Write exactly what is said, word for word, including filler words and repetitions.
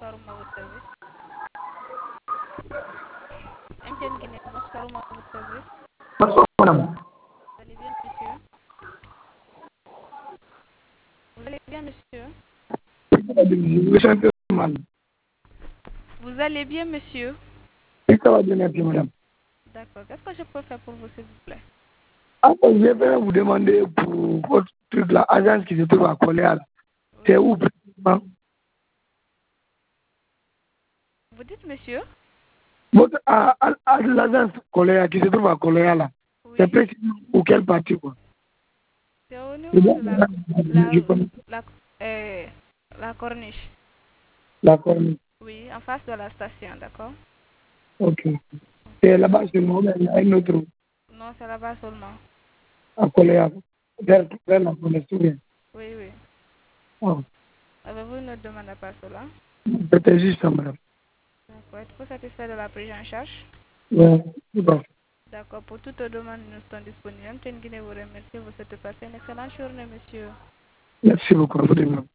bonsoir, à votre service. M T N Guinée, bonsoir, à votre service. Bonsoir, madame. Vous allez bien, monsieur? Vous allez bien, monsieur? Je me sens un peu mal. Vous allez bien, monsieur? Oui, ça va bien, merci, madame. D'accord. Qu'est-ce que je peux faire pour vous, s'il vous plaît? Ah, je vais vous demander pour votre truc, la agence qui se trouve à Coléal. C'est où, précisément? Vous dites, monsieur? Votre, à, à, à l'agence Coléal qui se trouve à Coléal, là. C'est Oui. précisément où quelle partie, quoi? C'est au Je niveau dois- de la, la, je connais la, euh, la corniche. la corniche. Oui, en face de la station, d'accord? Ok. C'est là-bas seulement, mais il y a un autre Non, c'est là-bas seulement. à Coléal. Vers, vers la corniche, tout bien. Oui, oui. Ah, Avez-vous une autre demande à part cela? c'était juste ça, madame. D'accord. Êtes-vous satisfait de la prise en charge? Ouais, tout à fait. D'accord. Pour toute demande, nous sommes disponibles. M T N Guinée vous remercie. Vous souhaite passer une excellente journée, monsieur. Merci beaucoup. À vous de même.